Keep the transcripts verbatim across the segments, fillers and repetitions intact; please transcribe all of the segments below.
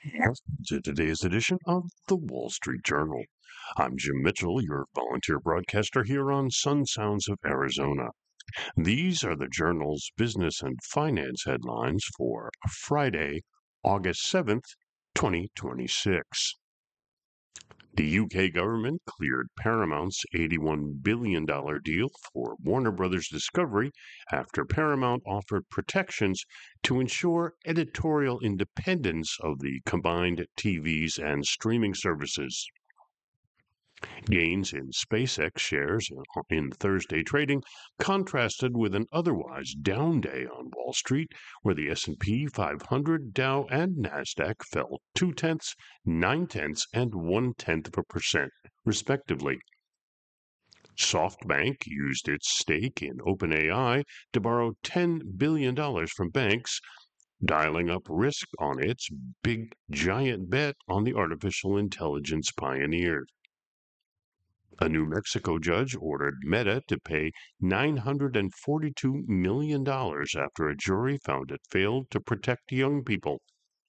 Welcome to today's edition of the Wall Street Journal. I'm Jim Mitchell, your volunteer broadcaster here on Sun Sounds of Arizona. These are the Journal's business and finance headlines for Friday, August seventh, twenty twenty-six. The U K government cleared Paramount's eighty-one billion dollars deal for Warner Brothers Discovery after Paramount offered protections to ensure editorial independence of the combined T Vs and streaming services. Gains in SpaceX shares in Thursday trading contrasted with an otherwise down day on Wall Street, where the S and P five hundred, Dow, and Nasdaq fell two tenths, nine tenths, and one tenth of a percent, respectively. SoftBank used its stake in OpenAI to borrow ten billion dollars from banks, dialing up risk on its big giant bet on the artificial intelligence pioneer. A New Mexico judge ordered Meta to pay nine hundred forty-two million dollars after a jury found it failed to protect young people.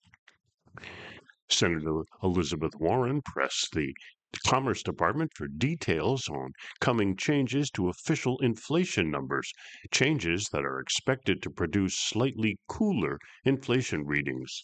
Senator Elizabeth Warren pressed the Commerce Department for details on coming changes to official inflation numbers, changes that are expected to produce slightly cooler inflation readings.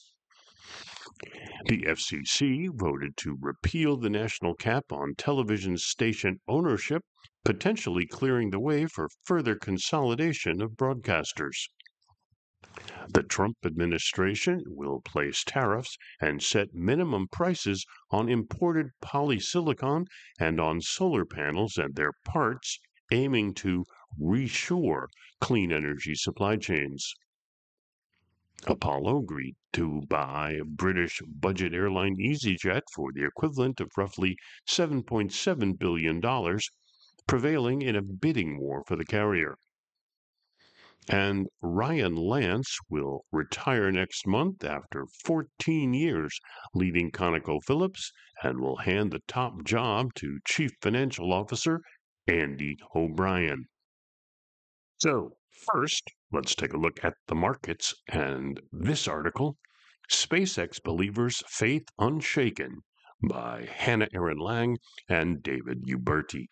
The F C C voted to repeal the national cap on television station ownership, potentially clearing the way for further consolidation of broadcasters. The Trump administration will place tariffs and set minimum prices on imported polysilicon and on solar panels and their parts, aiming to reshore clean energy supply chains. Apollo agreed to buy British budget airline EasyJet for the equivalent of roughly seven point seven billion dollars, prevailing in a bidding war for the carrier. And Ryan Lance will retire next month after fourteen years leading ConocoPhillips and will hand the top job to Chief Financial Officer Andy O'Brien. So, first, let's take a look at the markets and this article, SpaceX Believers' Faith Unshaken by Hannah Aaron Lang and David Uberti.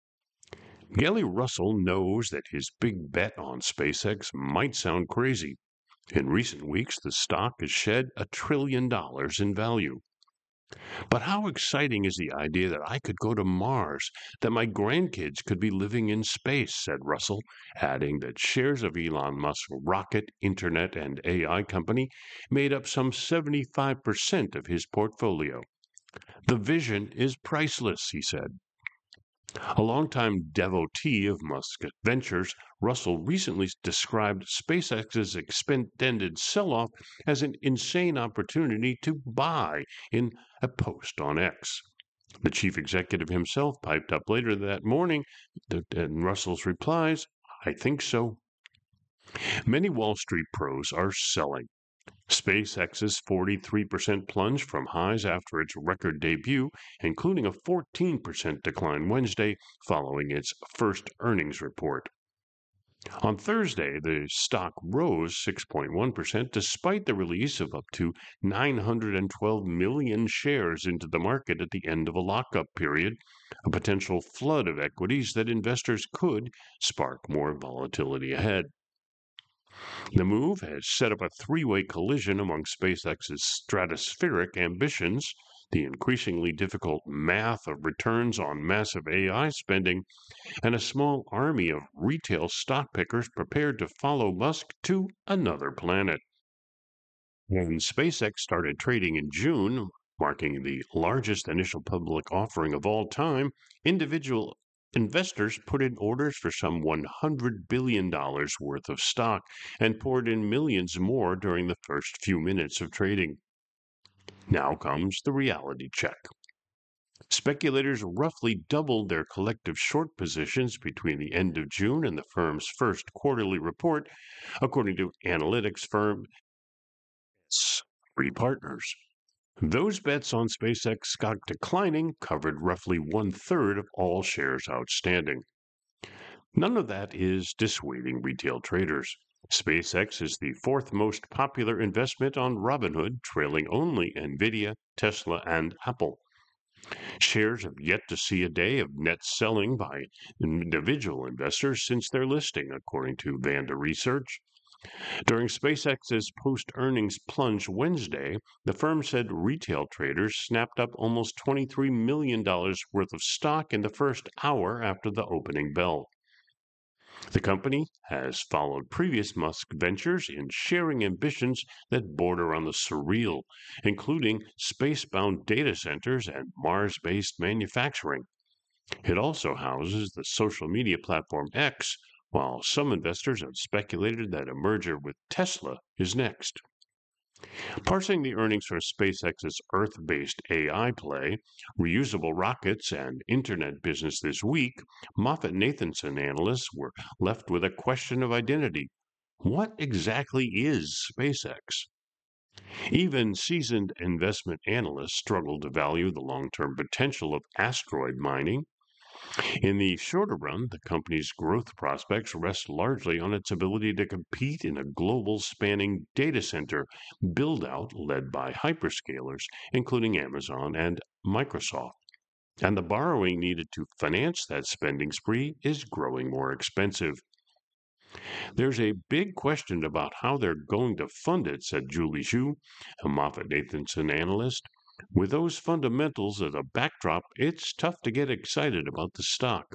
Gary Russell knows that his big bet on SpaceX might sound crazy. In recent weeks, the stock has shed a trillion dollars in value. But how exciting is the idea that I could go to Mars, that my grandkids could be living in space, said Russell, adding that shares of Elon Musk's rocket, internet, and A I company made up some seventy-five percent of his portfolio. The vision is priceless, he said. A longtime devotee of Musk ventures, Russell recently described SpaceX's extended sell-off as an insane opportunity to buy in a post on X. The chief executive himself piped up later that morning, and Russell's replies, I think so. Many Wall Street pros are selling. SpaceX's forty-three percent plunge from highs after its record debut, including a fourteen percent decline Wednesday following its first earnings report. On Thursday, the stock rose six point one percent despite the release of up to nine hundred twelve million shares into the market at the end of a lockup period, a potential flood of equities that investors could spark more volatility ahead. The move has set up a three-way collision among SpaceX's stratospheric ambitions, the increasingly difficult math of returns on massive A I spending, and a small army of retail stock pickers prepared to follow Musk to another planet. When SpaceX started trading in June, marking the largest initial public offering of all time, individual investors put in orders for some one hundred billion dollars worth of stock and poured in millions more during the first few minutes of trading. Now comes the reality check. Speculators roughly doubled their collective short positions between the end of June and the firm's first quarterly report, according to analytics firm Three Partners. Those bets on SpaceX stock declining covered roughly one-third of all shares outstanding. None of that is dissuading retail traders. SpaceX is the fourth most popular investment on Robinhood, trailing only Nvidia, Tesla, and Apple. Shares have yet to see a day of net selling by individual investors since their listing, according to Vanda Research. During SpaceX's post-earnings plunge Wednesday, the firm said retail traders snapped up almost twenty-three million dollars worth of stock in the first hour after the opening bell. The company has followed previous Musk ventures in sharing ambitions that border on the surreal, including space-bound data centers and Mars-based manufacturing. It also houses the social media platform X, while some investors have speculated that a merger with Tesla is next. Parsing the earnings for SpaceX's Earth-based A I play, reusable rockets, and internet business this week, MoffettNathanson analysts were left with a question of identity. What exactly is SpaceX? Even seasoned investment analysts struggle to value the long-term potential of asteroid mining. In the shorter run, the company's growth prospects rest largely on its ability to compete in a global spanning data center build-out led by hyperscalers, including Amazon and Microsoft. And the borrowing needed to finance that spending spree is growing more expensive. There's a big question about how they're going to fund it, said Julie Zhu, a MoffettNathanson analyst. With those fundamentals as a backdrop, it's tough to get excited about the stock.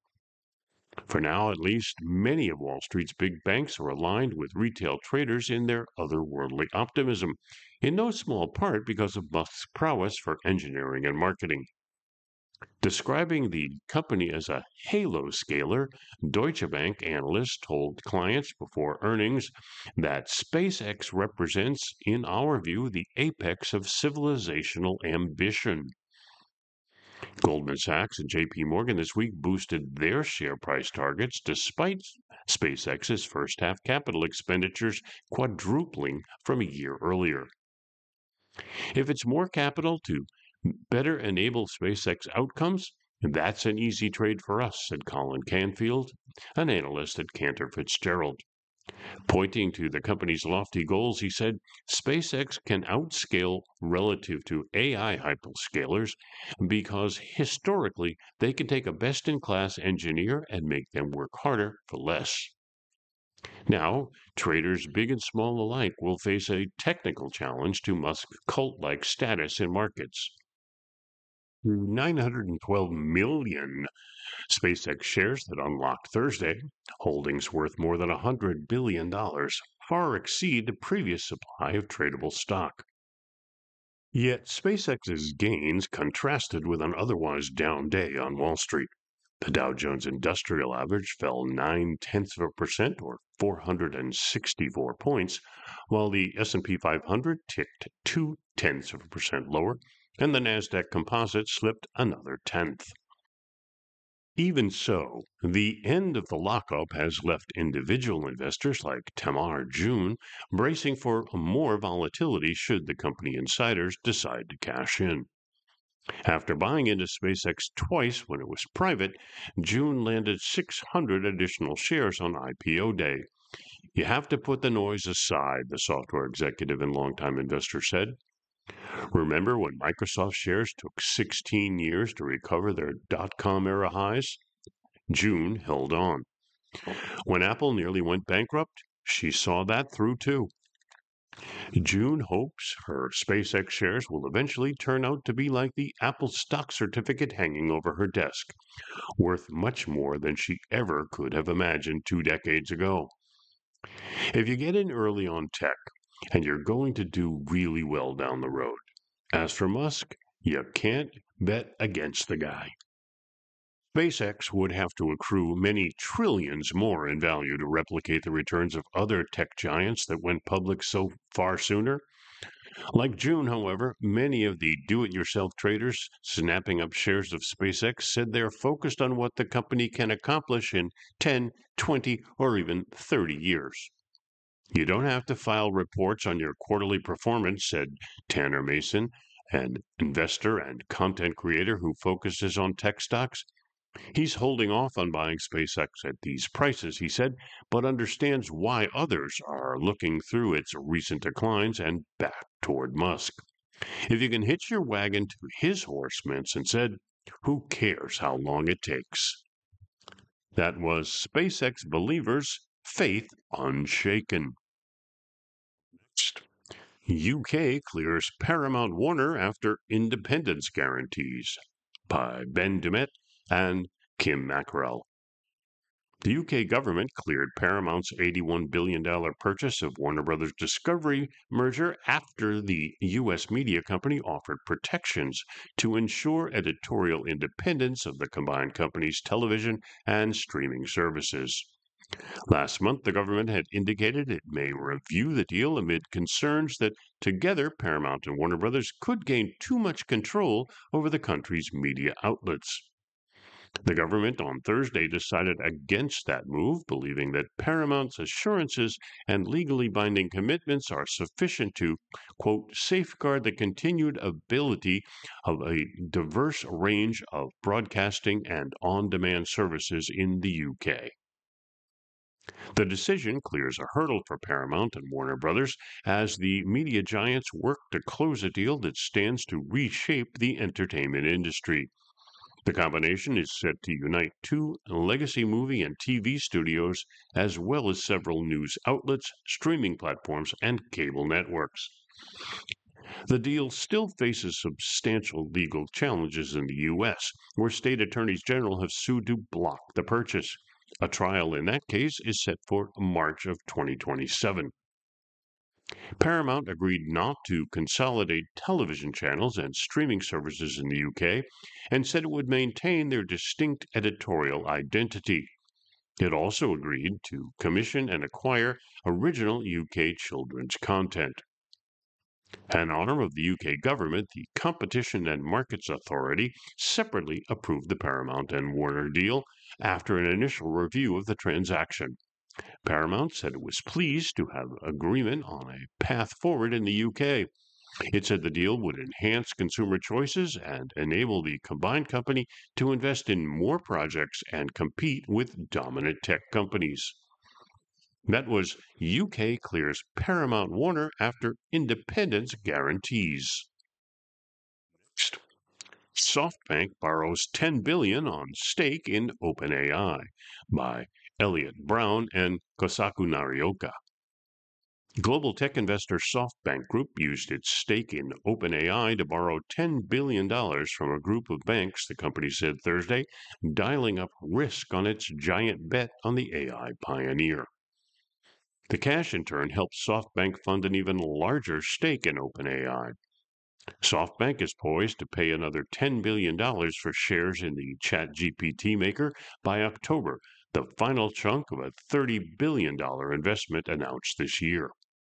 For now, at least, many of Wall Street's big banks are aligned with retail traders in their otherworldly optimism, in no small part because of Musk's prowess for engineering and marketing. Describing the company as a halo scaler, Deutsche Bank analysts told clients before earnings that SpaceX represents, in our view, the apex of civilizational ambition. Goldman Sachs and J P Morgan this week boosted their share price targets despite SpaceX's first half capital expenditures quadrupling from a year earlier. If it's more capital to better enable SpaceX outcomes, that's an easy trade for us, said Colin Canfield, an analyst at Cantor Fitzgerald. Pointing to the company's lofty goals, he said, SpaceX can outscale relative to A I hyperscalers because historically they can take a best-in-class engineer and make them work harder for less. Now, traders big and small alike will face a technical challenge to Musk's cult-like status in markets. nine hundred twelve million SpaceX shares that unlocked Thursday, holdings worth more than one hundred billion dollars, far exceed the previous supply of tradable stock. Yet SpaceX's gains contrasted with an otherwise down day on Wall Street. The Dow Jones Industrial Average fell nine tenths of a percent, or four hundred sixty-four points, while the S and P five hundred ticked two tenths of a percent lower, and the Nasdaq Composite slipped another tenth. Even so, the end of the lockup has left individual investors like Tamar June bracing for more volatility should the company insiders decide to cash in. After buying into SpaceX twice when it was private, June landed six hundred additional shares on I P O day. You have to put the noise aside, the software executive and longtime investor said. Remember when Microsoft shares took sixteen years to recover their dot-com era highs? June held on. When Apple nearly went bankrupt, she saw that through too. June hopes her SpaceX shares will eventually turn out to be like the Apple stock certificate hanging over her desk, worth much more than she ever could have imagined two decades ago. If you get in early on tech, and you're going to do really well down the road. As for Musk, you can't bet against the guy. SpaceX would have to accrue many trillions more in value to replicate the returns of other tech giants that went public so far sooner. Like June, however, many of the do-it-yourself traders snapping up shares of SpaceX said they're focused on what the company can accomplish in ten, twenty, or even thirty years. You don't have to file reports on your quarterly performance, said Tanner Mason, an investor and content creator who focuses on tech stocks. He's holding off on buying SpaceX at these prices, he said, but understands why others are looking through its recent declines and back toward Musk. If you can hitch your wagon to his horse, Manson said, who cares how long it takes? That was SpaceX believers' faith unshaken. Next, U K clears Paramount Warner after independence guarantees by Ben Dumet and Kim Mackrell. The U K government cleared Paramount's eighty-one billion dollars purchase of Warner Brothers Discovery merger after the U S media company offered protections to ensure editorial independence of the combined company's television and streaming services. Last month, the government had indicated it may review the deal amid concerns that together Paramount and Warner Brothers could gain too much control over the country's media outlets. The government on Thursday decided against that move, believing that Paramount's assurances and legally binding commitments are sufficient to, quote, safeguard the continued ability of a diverse range of broadcasting and on demand services in the U K. The decision clears a hurdle for Paramount and Warner Brothers as the media giants work to close a deal that stands to reshape the entertainment industry. The combination is set to unite two legacy movie and T V studios, as well as several news outlets, streaming platforms, and cable networks. The deal still faces substantial legal challenges in the U S, where state attorneys general have sued to block the purchase. A trial in that case is set for March of twenty twenty-seven. Paramount agreed not to consolidate television channels and streaming services in the U K and said it would maintain their distinct editorial identity. It also agreed to commission and acquire original U K children's content. An arm of the U K government, the Competition and Markets Authority, separately approved the Paramount and Warner deal after an initial review of the transaction. Paramount said it was pleased to have agreement on a path forward in the U K. It said the deal would enhance consumer choices and enable the combined company to invest in more projects and compete with dominant tech companies. That was U K clears Paramount Warner after independence guarantees. Next, SoftBank borrows ten billion dollars on stake in OpenAI by Elliott Brown and Kosaku Narioka. Global tech investor SoftBank Group used its stake in OpenAI to borrow ten billion dollars from a group of banks, the company said Thursday, dialing up risk on its giant bet on the A I pioneer. The cash, in turn, helped SoftBank fund an even larger stake in OpenAI. SoftBank is poised to pay another ten billion dollars for shares in the ChatGPT maker by October, the final chunk of a thirty billion dollars investment announced this year.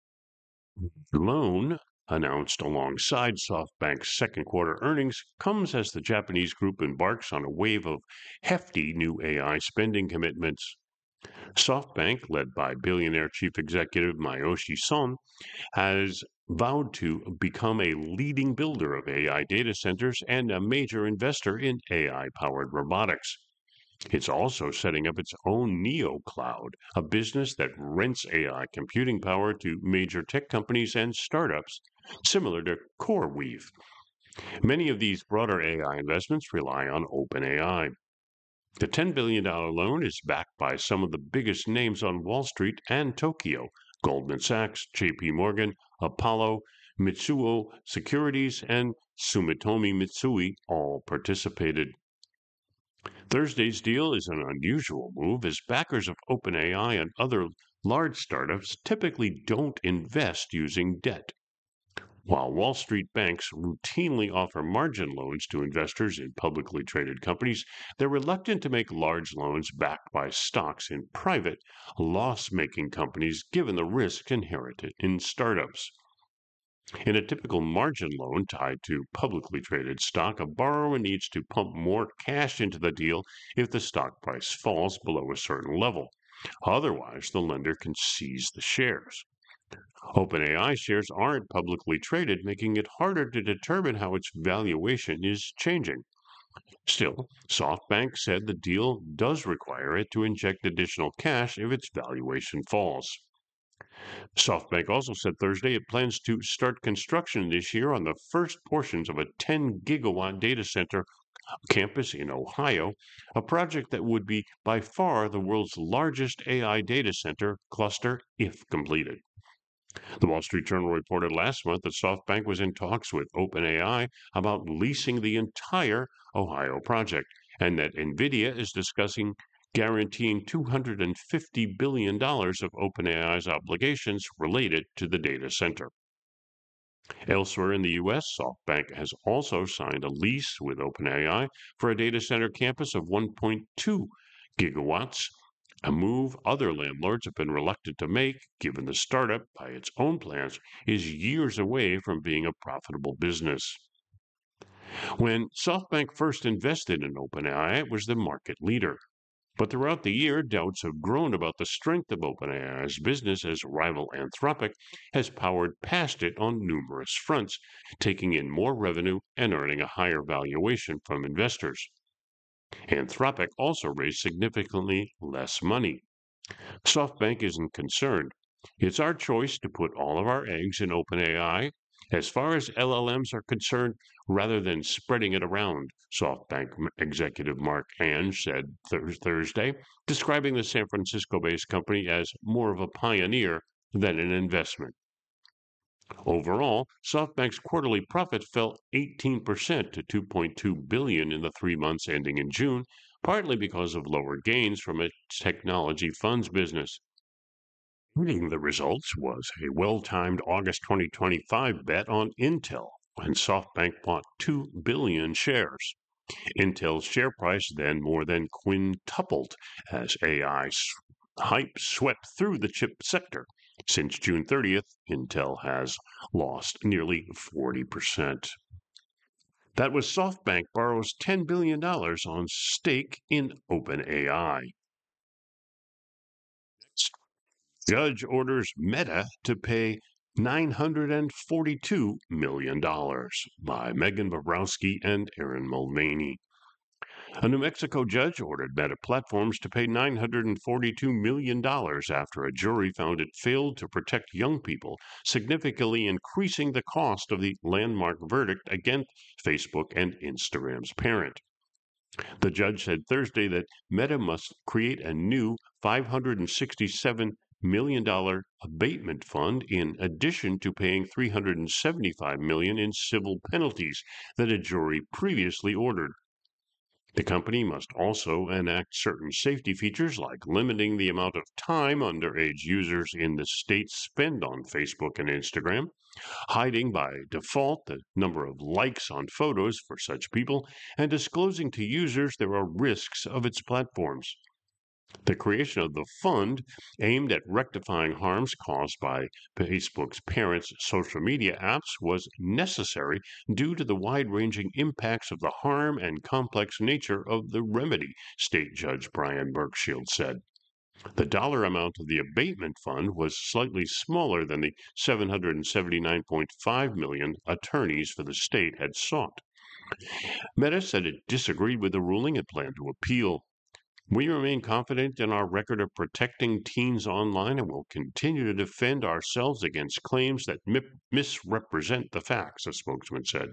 The loan, announced alongside SoftBank's second quarter earnings, comes as the Japanese group embarks on a wave of hefty new A I spending commitments. SoftBank, led by billionaire chief executive Masayoshi Son, has vowed to become a leading builder of A I data centers and a major investor in A I-powered robotics. It's also setting up its own Neo Cloud, a business that rents A I computing power to major tech companies and startups, similar to CoreWeave. Many of these broader A I investments rely on OpenAI. The ten billion dollars loan is backed by some of the biggest names on Wall Street and Tokyo: Goldman Sachs, J P Morgan, Apollo, Mitsuo Securities, and Sumitomo Mitsui all participated. Thursday's deal is an unusual move as backers of OpenAI and other large startups typically don't invest using debt. While Wall Street banks routinely offer margin loans to investors in publicly traded companies, they're reluctant to make large loans backed by stocks in private, loss-making companies given the risks inherent in startups. In a typical margin loan tied to publicly traded stock, a borrower needs to pump more cash into the deal if the stock price falls below a certain level. Otherwise, the lender can seize the shares. OpenAI shares aren't publicly traded, making it harder to determine how its valuation is changing. Still, SoftBank said the deal does require it to inject additional cash if its valuation falls. SoftBank also said Thursday it plans to start construction this year on the first portions of a ten gigawatt data center campus in Ohio, a project that would be by far the world's largest A I data center cluster if completed. The Wall Street Journal reported last month that SoftBank was in talks with OpenAI about leasing the entire Ohio project, and that NVIDIA is discussing guaranteeing two hundred fifty billion dollars of OpenAI's obligations related to the data center. Elsewhere in the U S, SoftBank has also signed a lease with OpenAI for a data center campus of one point two gigawatts, a move other landlords have been reluctant to make, given the startup, by its own plans, is years away from being a profitable business. When SoftBank first invested in OpenAI, it was the market leader. But throughout the year, doubts have grown about the strength of OpenAI's business as rival Anthropic has powered past it on numerous fronts, taking in more revenue and earning a higher valuation from investors. Anthropic also raised significantly less money. SoftBank isn't concerned. It's our choice to put all of our eggs in OpenAI. As far as L L Ms are concerned, rather than spreading it around, SoftBank executive Mark Ange said th- Thursday, describing the San Francisco based company as more of a pioneer than an investment. Overall, SoftBank's quarterly profit fell eighteen percent to two point two billion dollars in the three months ending in June, partly because of lower gains from its technology funds business. Leading the results was a well-timed August twenty twenty-five bet on Intel when SoftBank bought two billion shares. Intel's share price then more than quintupled as A I hype swept through the chip sector. Since June thirtieth, Intel has lost nearly forty percent. That was SoftBank borrows ten billion dollars on stake in OpenAI. Judge orders Meta to pay nine hundred forty-two million dollars by Megan Bobrowski and Aaron Mulvaney. A New Mexico judge ordered Meta Platforms to pay nine hundred forty-two million dollars after a jury found it failed to protect young people, significantly increasing the cost of the landmark verdict against Facebook and Instagram's parent. The judge said Thursday that Meta must create a new five hundred sixty-seven million dollars abatement fund in addition to paying three hundred seventy-five million dollars in civil penalties that a jury previously ordered. The company must also enact certain safety features like limiting the amount of time underage users in the state spend on Facebook and Instagram, hiding by default the number of likes on photos for such people, and disclosing to users there are risks of its platforms. The creation of the fund, aimed at rectifying harms caused by Facebook's parents' social media apps, was necessary due to the wide ranging impacts of the harm and complex nature of the remedy, State Judge Brian Bergshield said. The dollar amount of the abatement fund was slightly smaller than the seven hundred seventy-nine point five million dollars attorneys for the state had sought. Meta said it disagreed with the ruling and planned to appeal. We remain confident in our record of protecting teens online and will continue to defend ourselves against claims that mi- misrepresent the facts, a spokesman said.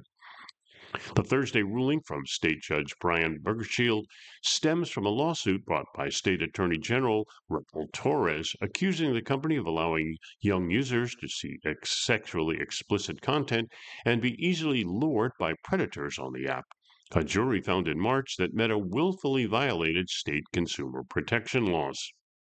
The Thursday ruling from State Judge Brian Bergshield stems from a lawsuit brought by State Attorney General Raul Torres accusing the company of allowing young users to see ex- sexually explicit content and be easily lured by predators on the app. A jury found in March that Meta willfully violated state consumer protection laws.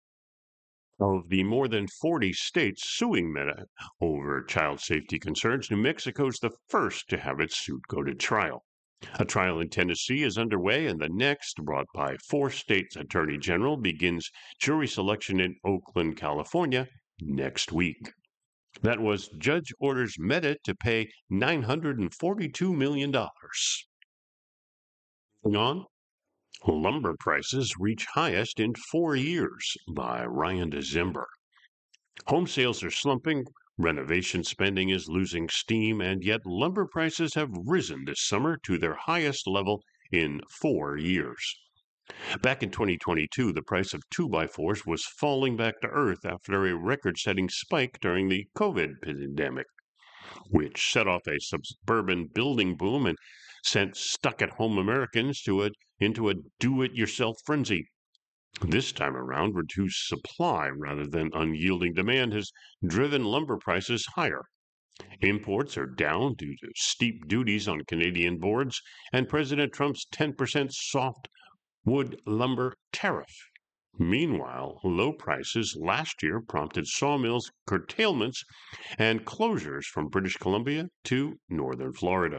Of the more than forty states suing Meta over child safety concerns, New Mexico is the first to have its suit go to trial. A trial in Tennessee is underway, and the next, brought by four states' attorney general, begins jury selection in Oakland, California, next week. That was Judge orders Meta to pay nine hundred forty-two million dollars. Moving on. Lumber prices reach highest in four years by Ryan December. Home sales are slumping, renovation spending is losing steam, and yet lumber prices have risen this summer to their highest level in four years. Back in twenty twenty-two, the price of two by fours was falling back to earth after a record-setting spike during the COVID pandemic, which set off a suburban building boom and sent stuck-at-home Americans to a, into a do-it-yourself frenzy. This time around, reduced supply rather than unyielding demand has driven lumber prices higher. Imports are down due to steep duties on Canadian boards and President Trump's ten percent softwood lumber tariff. Meanwhile, low prices last year prompted sawmills curtailments and closures from British Columbia to northern Florida.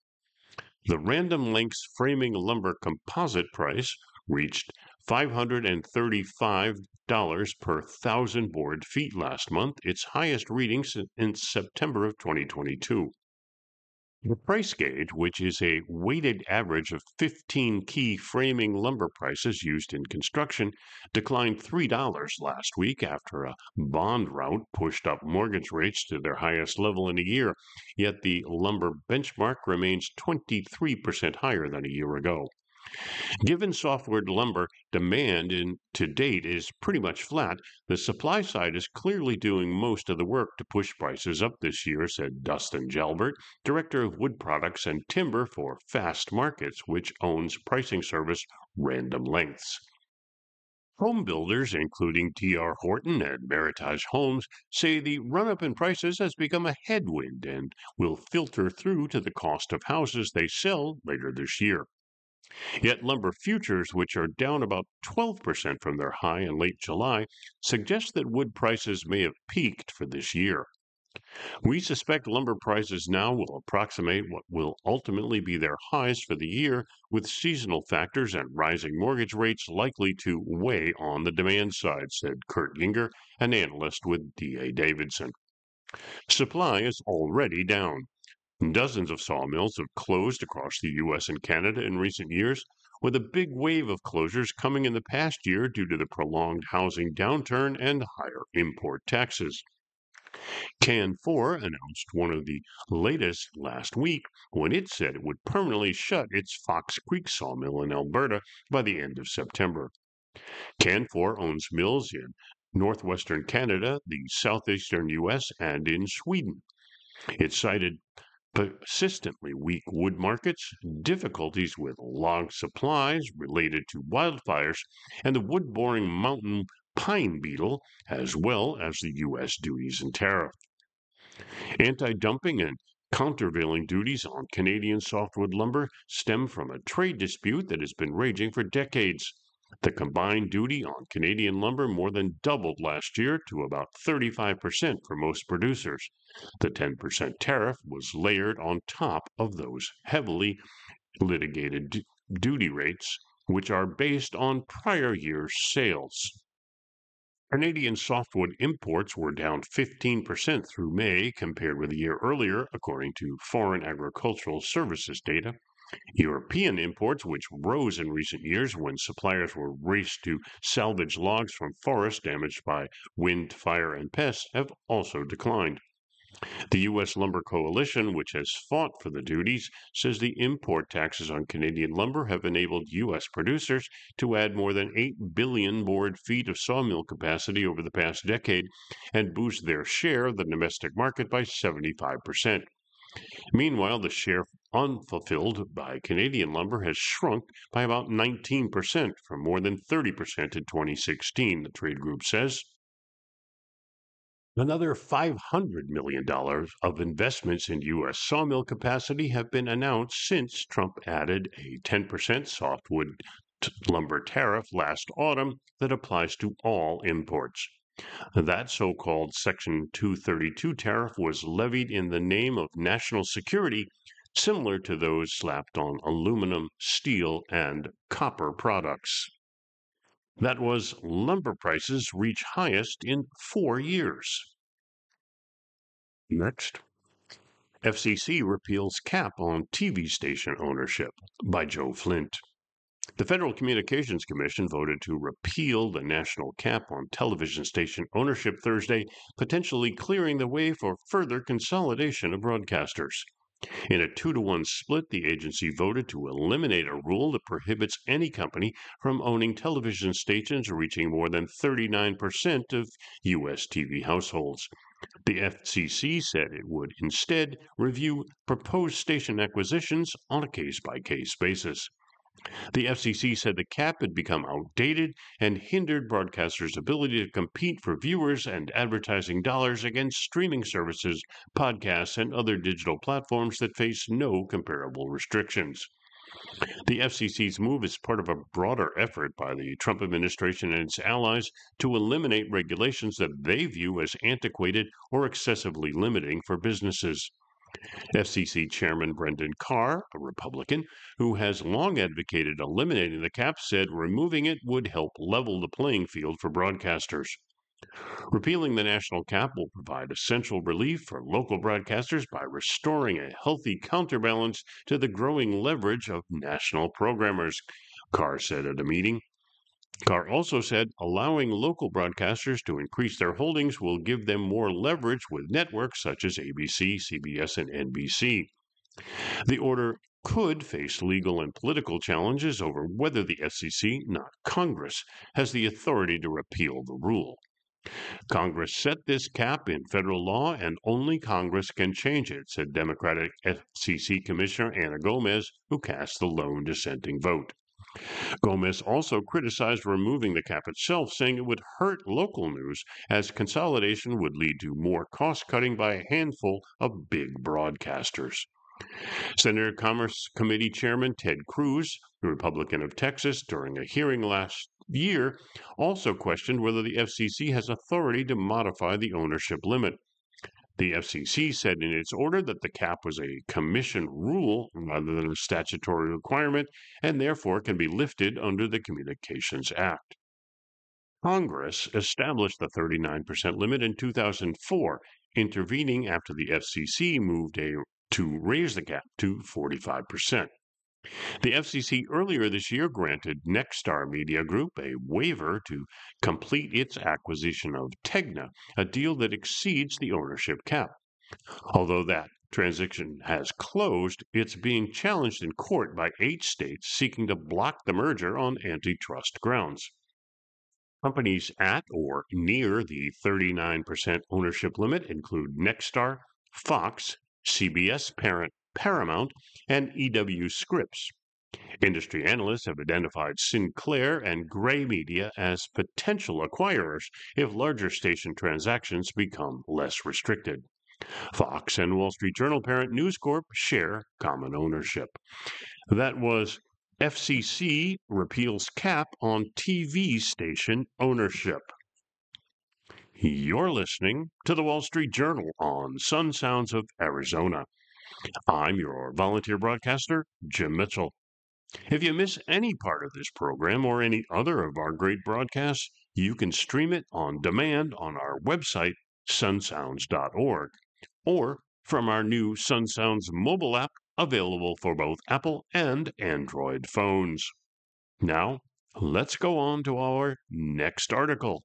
The Random Lengths framing lumber composite price reached five hundred thirty-five dollars per thousand board feet last month, its highest reading since September of twenty twenty-two. The price gauge, which is a weighted average of fifteen key framing lumber prices used in construction, declined three dollars last week after a bond rout pushed up mortgage rates to their highest level in a year, yet the lumber benchmark remains twenty-three percent higher than a year ago. Given softwood lumber demand in, to date is pretty much flat, the supply side is clearly doing most of the work to push prices up this year, said Dustin Jalbert, Director of Wood Products and Timber for Fast Markets, which owns pricing service Random Lengths. Home builders, including D R Horton and Meritage Homes, say the run-up in prices has become a headwind and will filter through to the cost of houses they sell later this year. Yet lumber futures, which are down about twelve percent from their high in late July, suggest that wood prices may have peaked for this year. We suspect lumber prices now will approximate what will ultimately be their highs for the year, with seasonal factors and rising mortgage rates likely to weigh on the demand side, said Kurt Yinger, an analyst with D A Davidson. Supply is already down. Dozens of sawmills have closed across the U S and Canada in recent years, with a big wave of closures coming in the past year due to the prolonged housing downturn and higher import taxes. Canfor announced one of the latest last week when it said it would permanently shut its Fox Creek sawmill in Alberta by the end of September. Canfor owns mills in northwestern Canada, the southeastern U S, and in Sweden. It cited persistently weak wood markets, difficulties with log supplies related to wildfires, and the wood-boring mountain pine beetle, as well as the U S duties and tariff. Anti-dumping and countervailing duties on Canadian softwood lumber stem from a trade dispute that has been raging for decades. The combined duty on Canadian lumber more than doubled last year to about thirty-five percent for most producers. The ten percent tariff was layered on top of those heavily litigated d- duty rates, which are based on prior year's sales. Canadian softwood imports were down fifteen percent through May compared with a year earlier, according to Foreign Agricultural Services data. European imports, which rose in recent years when suppliers were raced to salvage logs from forests damaged by wind, fire, and pests, have also declined. The U S Lumber Coalition, which has fought for the duties, says the import taxes on Canadian lumber have enabled U S producers to add more than eight billion board feet of sawmill capacity over the past decade and boost their share of the domestic market by seventy-five percent. Meanwhile, the share unfulfilled by Canadian lumber has shrunk by about nineteen percent from more than thirty percent in twenty sixteen, the trade group says. Another five hundred million dollars of investments in U S sawmill capacity have been announced since Trump added a ten percent softwood t- lumber tariff last autumn that applies to all imports. That so-called Section two thirty-two tariff was levied in the name of national security, similar to those slapped on aluminum, steel, and copper products. That was lumber prices reach highest in four years. Next, F C C repeals cap on T V station ownership by Joe Flint. The Federal Communications Commission voted to repeal the national cap on television station ownership Thursday, potentially clearing the way for further consolidation of broadcasters. In a two to one split, the agency voted to eliminate a rule that prohibits any company from owning television stations reaching more than thirty-nine percent of U S T V households. The F C C said it would instead review proposed station acquisitions on a case by case basis. The F C C said the cap had become outdated and hindered broadcasters' ability to compete for viewers and advertising dollars against streaming services, podcasts, and other digital platforms that face no comparable restrictions. The F C C's move is part of a broader effort by the Trump administration and its allies to eliminate regulations that they view as antiquated or excessively limiting for businesses. F C C Chairman Brendan Carr, a Republican, who has long advocated eliminating the cap, said removing it would help level the playing field for broadcasters. Repealing the national cap will provide essential relief for local broadcasters by restoring a healthy counterbalance to the growing leverage of national programmers, Carr said at a meeting. Carr also said allowing local broadcasters to increase their holdings will give them more leverage with networks such as A B C, C B S, and N B C. The order could face legal and political challenges over whether the F C C, not Congress, has the authority to repeal the rule. Congress set this cap in federal law, and only Congress can change it, said Democratic F C C Commissioner Anna Gomez, who cast the lone dissenting vote. Gomez also criticized removing the cap itself, saying it would hurt local news as consolidation would lead to more cost cutting by a handful of big broadcasters. Senate Commerce Committee Chairman Ted Cruz, the Republican of Texas, during a hearing last year, also questioned whether the F C C has authority to modify the ownership limit. The F C C said in its order that the cap was a commission rule rather than a statutory requirement and therefore can be lifted under the Communications Act. Congress established the thirty-nine percent limit in two thousand four, intervening after the F C C moved a, to raise the cap to forty-five percent. The F C C earlier this year granted Nexstar Media Group a waiver to complete its acquisition of Tegna, a deal that exceeds the ownership cap. Although that transaction has closed, it's being challenged in court by eight states seeking to block the merger on antitrust grounds. Companies at or near the thirty-nine percent ownership limit include Nexstar, Fox, C B S parent Paramount, and E W Scripps. Industry analysts have identified Sinclair and Gray Media as potential acquirers if larger station transactions become less restricted. Fox and Wall Street Journal parent News Corp share common ownership. That was F C C repeals cap on T V station ownership. You're listening to the Wall Street Journal on Sun Sounds of Arizona. I'm your volunteer broadcaster, Jim Mitchell. If you miss any part of this program or any other of our great broadcasts, you can stream it on demand on our website, sun sounds dot org, or from our new Sun Sounds mobile app available for both Apple and Android phones. Now, let's go on to our next article.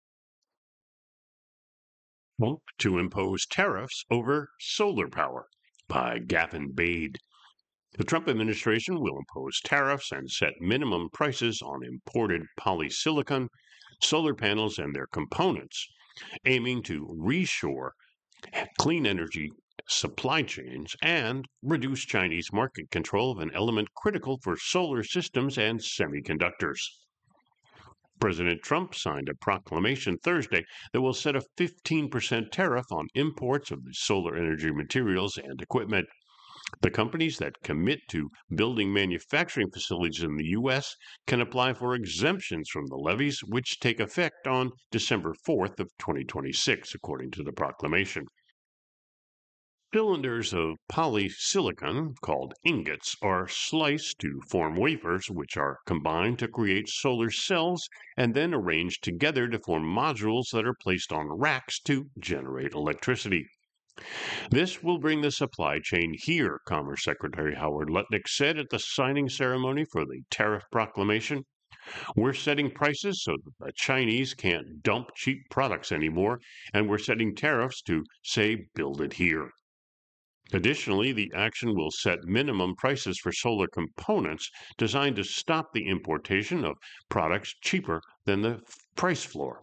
Trump to impose tariffs over solar power by Gavin Bade. The Trump administration will impose tariffs and set minimum prices on imported polysilicon, solar panels, and their components, aiming to reshore clean energy supply chains and reduce Chinese market control of an element critical for solar systems and semiconductors. President Trump signed a proclamation Thursday that will set a fifteen percent tariff on imports of the solar energy materials and equipment. The companies that commit to building manufacturing facilities in the U S can apply for exemptions from the levies, which take effect on December fourth of twenty twenty-six, according to the proclamation. Cylinders of polysilicon, called ingots, are sliced to form wafers, which are combined to create solar cells and then arranged together to form modules that are placed on racks to generate electricity. This will bring the supply chain here, Commerce Secretary Howard Lutnick said at the signing ceremony for the tariff proclamation. We're setting prices so that the Chinese can't dump cheap products anymore, and we're setting tariffs to say, build it here. Additionally, the action will set minimum prices for solar components designed to stop the importation of products cheaper than the price floor.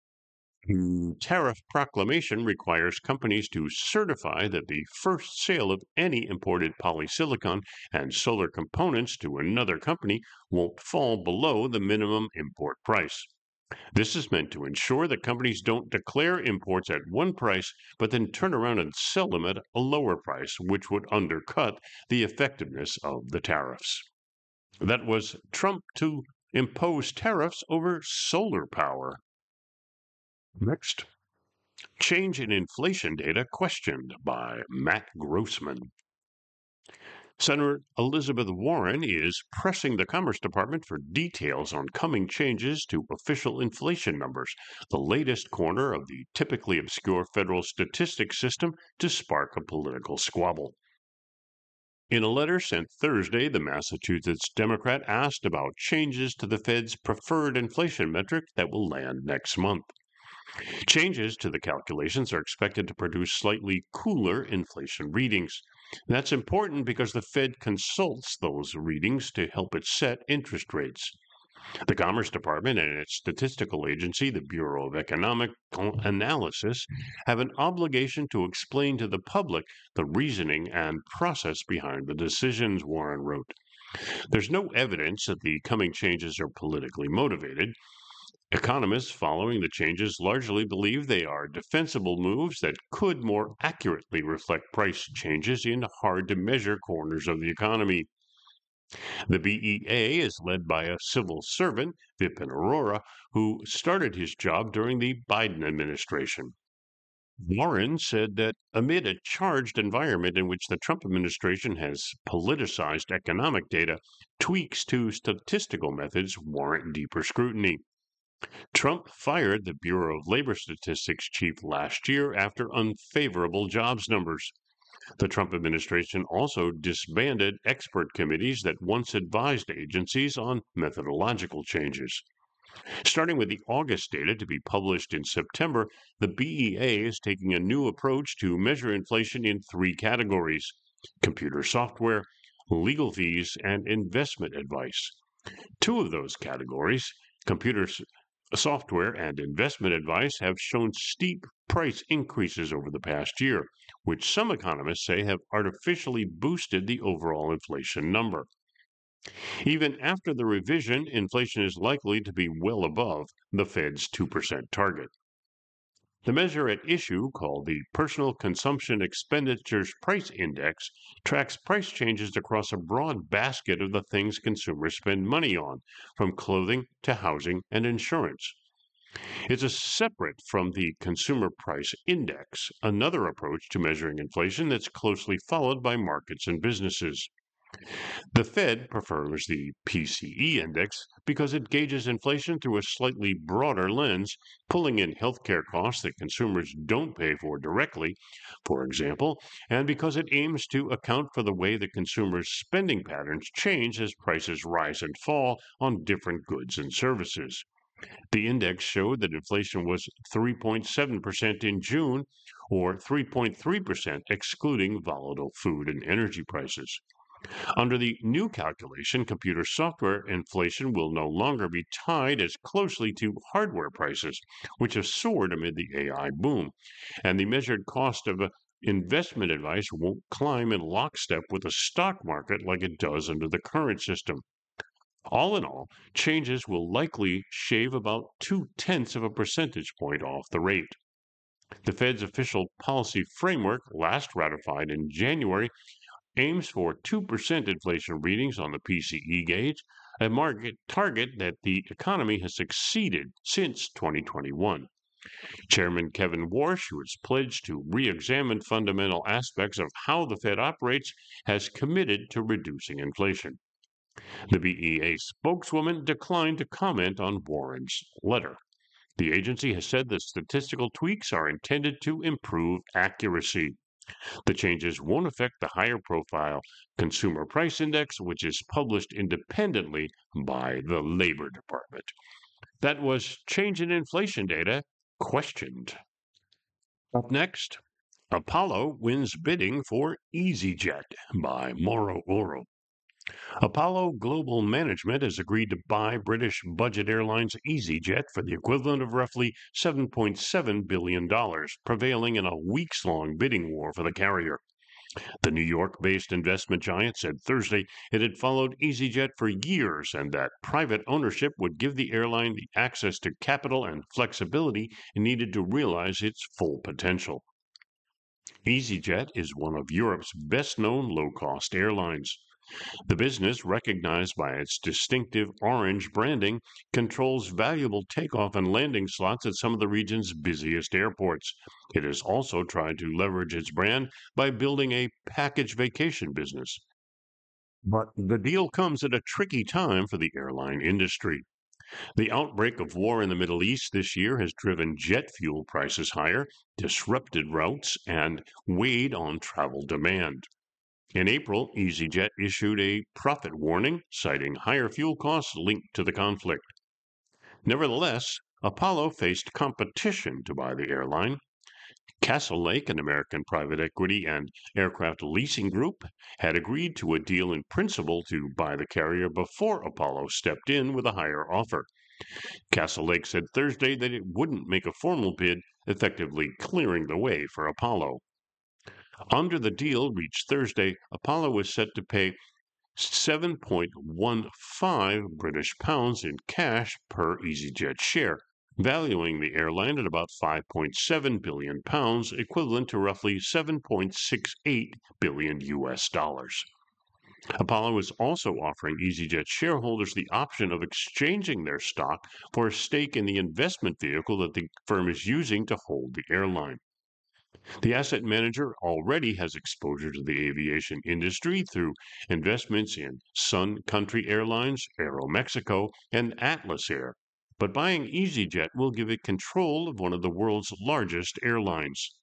The tariff proclamation requires companies to certify that the first sale of any imported polysilicon and solar components to another company won't fall below the minimum import price. This is meant to ensure that companies don't declare imports at one price, but then turn around and sell them at a lower price, which would undercut the effectiveness of the tariffs. That was Trump to impose tariffs over solar power. Next, change in inflation data questioned by Matt Grossman. Senator Elizabeth Warren is pressing the Commerce Department for details on coming changes to official inflation numbers, the latest corner of the typically obscure federal statistics system to spark a political squabble. In a letter sent Thursday, the Massachusetts Democrat asked about changes to the Fed's preferred inflation metric that will land next month. Changes to the calculations are expected to produce slightly cooler inflation readings. That's important because the Fed consults those readings to help it set interest rates. The Commerce Department and its statistical agency, the Bureau of Economic Analysis, have an obligation to explain to the public the reasoning and process behind the decisions, Warren wrote. There's no evidence that the coming changes are politically motivated. Economists following the changes largely believe they are defensible moves that could more accurately reflect price changes in hard to measure corners of the economy. The B E A is led by a civil servant, Vipin Arora, who started his job during the Biden administration. Warren said that amid a charged environment in which the Trump administration has politicized economic data, tweaks to statistical methods warrant deeper scrutiny. Trump fired the Bureau of Labor Statistics chief last year after unfavorable jobs numbers. The Trump administration also disbanded expert committees that once advised agencies on methodological changes. Starting with the August data to be published in September, the B E A is taking a new approach to measure inflation in three categories: computer software, legal fees, and investment advice. Two of those categories, computer software and investment advice, have shown steep price increases over the past year, which some economists say have artificially boosted the overall inflation number. Even after the revision, inflation is likely to be well above the Fed's two percent target. The measure at issue, called the Personal Consumption Expenditures Price Index, tracks price changes across a broad basket of the things consumers spend money on, from clothing to housing and insurance. It's a separate from the Consumer Price Index, another approach to measuring inflation that's closely followed by markets and businesses. The Fed prefers the P C E index because it gauges inflation through a slightly broader lens, pulling in healthcare costs that consumers don't pay for directly, for example, and because it aims to account for the way the consumers' spending patterns change as prices rise and fall on different goods and services. The index showed that inflation was three point seven percent in June, or three point three percent excluding volatile food and energy prices. Under the new calculation, computer software inflation will no longer be tied as closely to hardware prices, which have soared amid the A I boom, and the measured cost of investment advice won't climb in lockstep with the stock market like it does under the current system. All in all, changes will likely shave about two tenths of a percentage point off the rate. The Fed's official policy framework, last ratified in January, aims for two percent inflation readings on the P C E gauge, a market target that the economy has exceeded since twenty twenty-one. Chairman Kevin Warsh, who has pledged to re examine fundamental aspects of how the Fed operates, has committed to reducing inflation. The B E A spokeswoman declined to comment on Warren's letter. The agency has said the statistical tweaks are intended to improve accuracy. The changes won't affect the higher profile Consumer Price Index, which is published independently by the Labor Department. That was change in inflation data questioned. Up next, Apollo wins bidding for EasyJet by Moro Oro. Apollo Global Management has agreed to buy British budget airlines EasyJet for the equivalent of roughly seven point seven billion dollars, prevailing in a weeks long bidding war for the carrier. The New York based investment giant said Thursday it had followed EasyJet for years and that private ownership would give the airline the access to capital and flexibility needed to realize its full potential. EasyJet is one of Europe's best known low cost airlines. The business, recognized by its distinctive orange branding, controls valuable takeoff and landing slots at some of the region's busiest airports. It has also tried to leverage its brand by building a package vacation business. But the deal comes at a tricky time for the airline industry. The outbreak of war in the Middle East this year has driven jet fuel prices higher, disrupted routes, and weighed on travel demand. In April, EasyJet issued a profit warning, citing higher fuel costs linked to the conflict. Nevertheless, Apollo faced competition to buy the airline. Castlelake, an American private equity and aircraft leasing group, had agreed to a deal in principle to buy the carrier before Apollo stepped in with a higher offer. Castlelake said Thursday that it wouldn't make a formal bid, effectively clearing the way for Apollo. Under the deal reached Thursday, Apollo was set to pay seven point one five British pounds in cash per EasyJet share, valuing the airline at about five point seven billion pounds, equivalent to roughly seven point six eight billion U S dollars. Apollo is also offering EasyJet shareholders the option of exchanging their stock for a stake in the investment vehicle that the firm is using to hold the airline. The asset manager already has exposure to the aviation industry through investments in Sun Country Airlines, Aeromexico, and Atlas Air. But buying EasyJet will give it control of one of the world's largest airlines.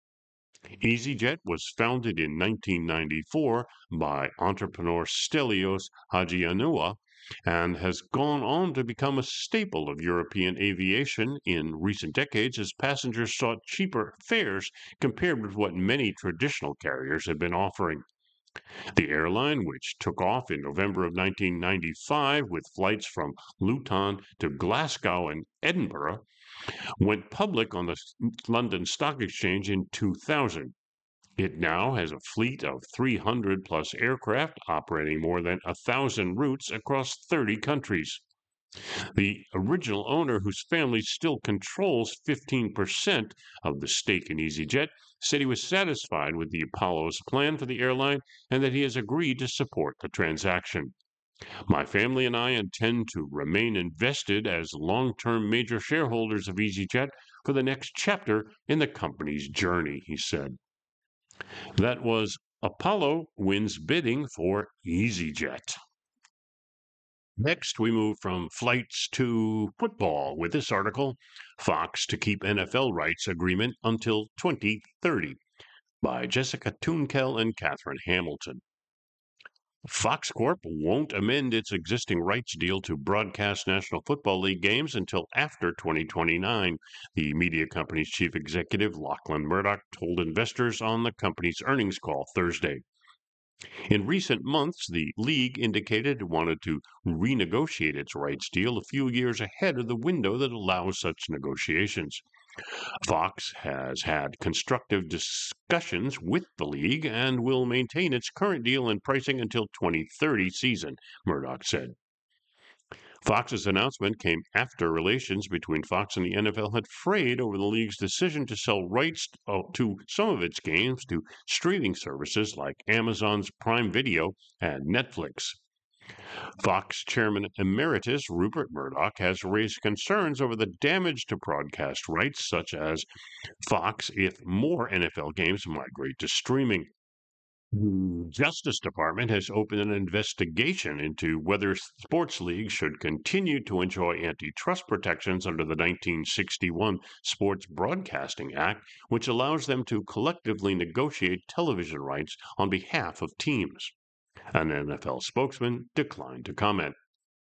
EasyJet was founded in nineteen ninety-four by entrepreneur Stelios Hagianoua and has gone on to become a staple of European aviation in recent decades as passengers sought cheaper fares compared with what many traditional carriers have been offering. The airline, which took off in November of nineteen ninety-five with flights from Luton to Glasgow and Edinburgh, went public on the London Stock Exchange in two thousand. It now has a fleet of three hundred plus aircraft operating more than one thousand routes across thirty countries. The original owner, whose family still controls fifteen percent of the stake in EasyJet, said he was satisfied with the Apollo's plan for the airline and that he has agreed to support the transaction. My family and I intend to remain invested as long term major shareholders of EasyJet for the next chapter in the company's journey, he said. That was Apollo wins bidding for EasyJet. Next, we move from flights to football with this article Fox to keep N F L rights agreement until twenty thirty by Jessica Tunkel and Catherine Hamilton. Fox Corp won't amend its existing rights deal to broadcast National Football League games until after twenty twenty-nine, the media company's chief executive, Lachlan Murdoch, told investors on the company's earnings call Thursday. In recent months, the league indicated it wanted to renegotiate its rights deal a few years ahead of the window that allows such negotiations. Fox has had constructive discussions with the league and will maintain its current deal and pricing until twenty thirty season, Murdoch said. Fox's announcement came after relations between Fox and the N F L had frayed over the league's decision to sell rights to some of its games to streaming services like Amazon's Prime Video and Netflix. Fox Chairman Emeritus Rupert Murdoch has raised concerns over the damage to broadcast rights, such as Fox if more N F L games migrate to streaming. The Justice Department has opened an investigation into whether sports leagues should continue to enjoy antitrust protections under the nineteen sixty-one Sports Broadcasting Act, which allows them to collectively negotiate television rights on behalf of teams. An N F L spokesman declined to comment.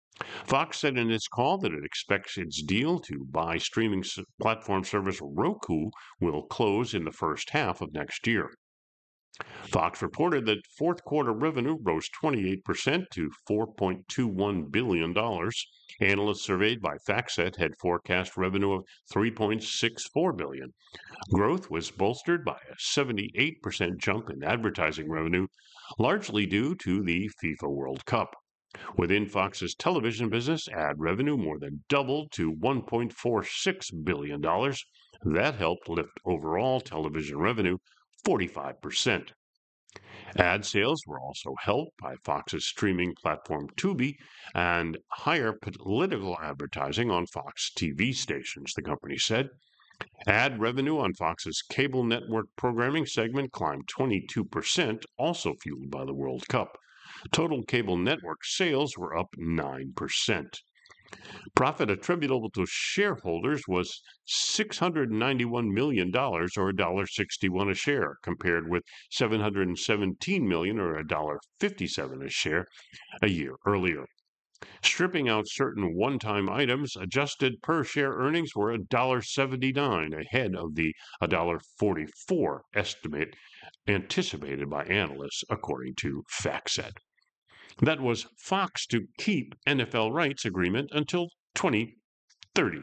Fox said in its call that it expects its deal to buy streaming s- platform service Roku will close in the first half of next year. Fox reported that fourth quarter revenue rose twenty-eight percent to four point two one billion dollars. Analysts surveyed by FactSet had forecast revenue of three point six four billion dollars. Growth was bolstered by a seventy-eight percent jump in advertising revenue, largely due to the FIFA World Cup. Within Fox's television business, ad revenue more than doubled to one point four six billion dollars. That helped lift overall television revenue forty-five percent. Ad sales were also helped by Fox's streaming platform Tubi and higher political advertising on Fox T V stations, the company said. Ad revenue on Fox's cable network programming segment climbed twenty-two percent, also fueled by the World Cup. Total cable network sales were up nine percent. Profit attributable to shareholders was six hundred ninety-one million dollars or one dollar sixty-one a share, compared with seven hundred seventeen million dollars or one dollar fifty-seven a share a year earlier. Stripping out certain one-time items, adjusted per-share earnings were one dollar seventy-nine, ahead of the one dollar forty-four estimate anticipated by analysts, according to FactSet. That was Fox to keep N F L rights agreement until twenty thirty.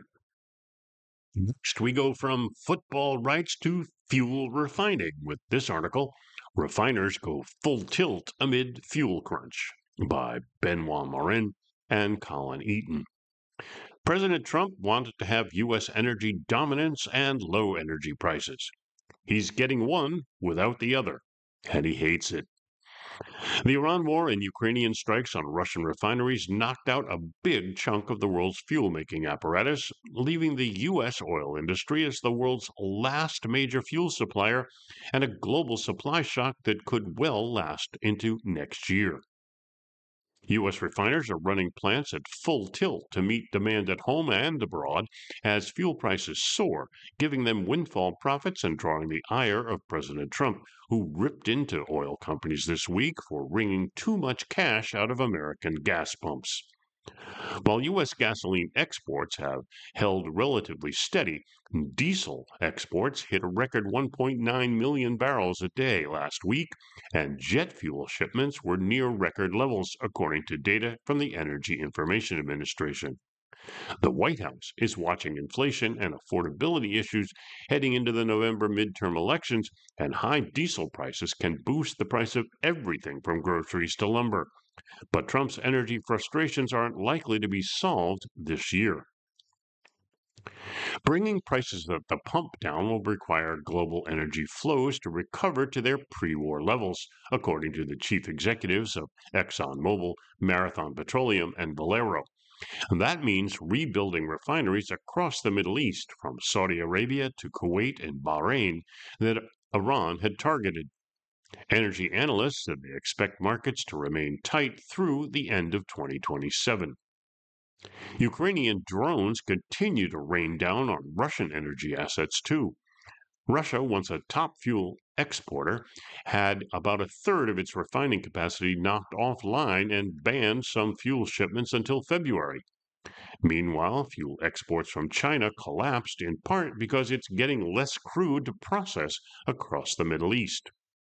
Next, we go from football rights to fuel refining with this article, Refiners Go Full Tilt Amid Fuel Crunch, by Benoit Morin and Colin Eaton. President Trump wanted to have U S energy dominance and low energy prices. He's getting one without the other, and he hates it. The Iran war and Ukrainian strikes on Russian refineries knocked out a big chunk of the world's fuel making apparatus, leaving the U S oil industry as the world's last major fuel supplier and a global supply shock that could well last into next year. U S refiners are running plants at full tilt to meet demand at home and abroad as fuel prices soar, giving them windfall profits and drawing the ire of President Trump, who ripped into oil companies this week for wringing too much cash out of American gas pumps. While U S gasoline exports have held relatively steady, diesel exports hit a record one point nine million barrels a day last week, and jet fuel shipments were near record levels, according to data from the Energy Information Administration. The White House is watching inflation and affordability issues heading into the November midterm elections, and high diesel prices can boost the price of everything from groceries to lumber. But Trump's energy frustrations aren't likely to be solved this year. Bringing prices at the pump down will require global energy flows to recover to their pre war levels, according to the chief executives of ExxonMobil, Marathon Petroleum, and Valero. And that means rebuilding refineries across the Middle East, from Saudi Arabia to Kuwait and Bahrain, that Iran had targeted. Energy analysts said they expect markets to remain tight through the end of twenty twenty-seven. Ukrainian drones continue to rain down on Russian energy assets, too. Russia, once a top fuel exporter, had about a third of its refining capacity knocked offline and banned some fuel shipments until February. Meanwhile, fuel exports from China collapsed in part because it's getting less crude to process across the Middle East.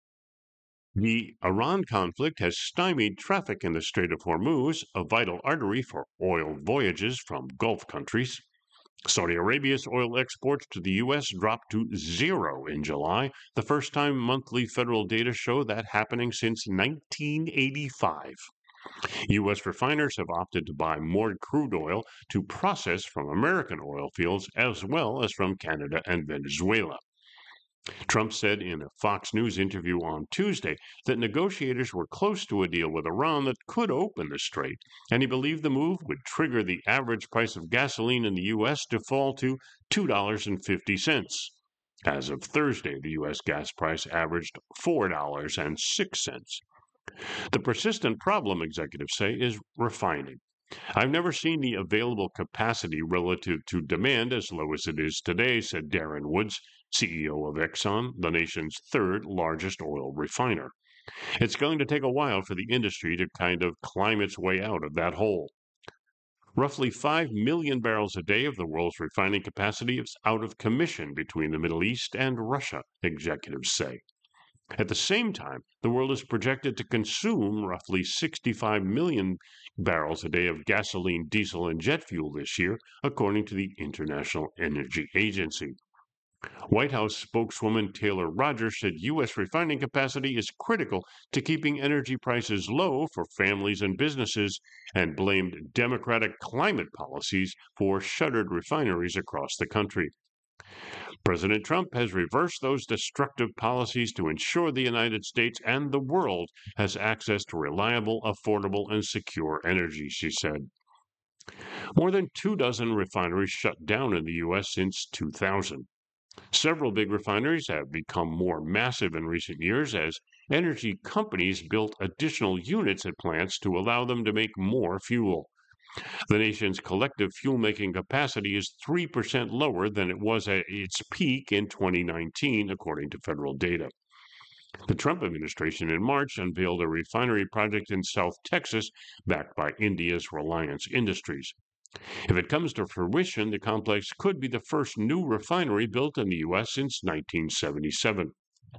The Iran conflict has stymied traffic in the Strait of Hormuz, a vital artery for oil voyages from Gulf countries. Saudi Arabia's oil exports to the U S dropped to zero in July, the first time monthly federal data show that happening since nineteen eighty-five. U S refiners have opted to buy more crude oil to process from American oil fields as well as from Canada and Venezuela. Trump said in a Fox News interview on Tuesday that negotiators were close to a deal with Iran that could open the strait, and he believed the move would trigger the average price of gasoline in the U S to fall to two dollars and fifty cents. As of Thursday, the U S gas price averaged four dollars and six cents. The persistent problem, executives say, is refining. I've never seen the available capacity relative to demand as low as it is today, said Darren Woods, C E O of Exxon, the nation's third largest oil refiner. It's going to take a while for the industry to kind of climb its way out of that hole. Roughly five million barrels a day of the world's refining capacity is out of commission between the Middle East and Russia, executives say. At the same time, the world is projected to consume roughly sixty-five million barrels a day of gasoline, diesel, and jet fuel this year, according to the International Energy Agency. White House spokeswoman Taylor Rogers said U S refining capacity is critical to keeping energy prices low for families and businesses and blamed Democratic climate policies for shuttered refineries across the country. President Trump has reversed those destructive policies to ensure the United States and the world has access to reliable, affordable, and secure energy, she said. More than two dozen refineries shut down in the U S since two thousand. Several big refineries have become more massive in recent years as energy companies built additional units at plants to allow them to make more fuel. The nation's collective fuel-making capacity is three percent lower than it was at its peak in twenty nineteen, according to federal data. The Trump administration in March unveiled a refinery project in South Texas backed by India's Reliance Industries. If it comes to fruition, the complex could be the first new refinery built in the U S since nineteen seventy-seven.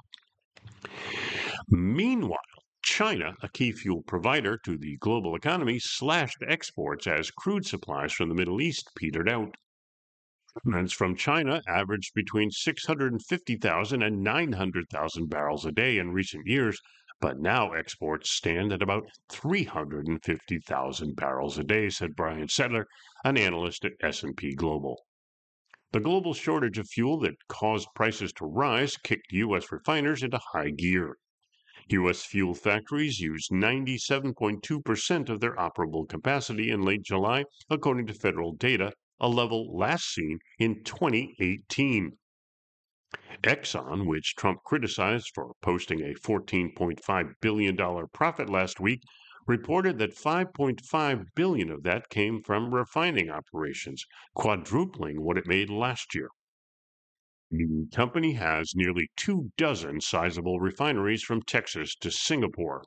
Meanwhile, China, a key fuel provider to the global economy, slashed exports as crude supplies from the Middle East petered out. Shipments from China averaged between six hundred fifty thousand and nine hundred thousand barrels a day in recent years, but now exports stand at about three hundred fifty thousand barrels a day, said Brian Settler, an analyst at S and P Global. The global shortage of fuel that caused prices to rise kicked U S refiners into high gear. U S fuel factories used ninety-seven point two percent of their operable capacity in late July, according to federal data, a level last seen in twenty eighteen. Exxon, which Trump criticized for posting a fourteen point five billion dollars profit last week, reported that five point five billion dollars of that came from refining operations, quadrupling what it made last year. The company has nearly two dozen sizable refineries from Texas to Singapore.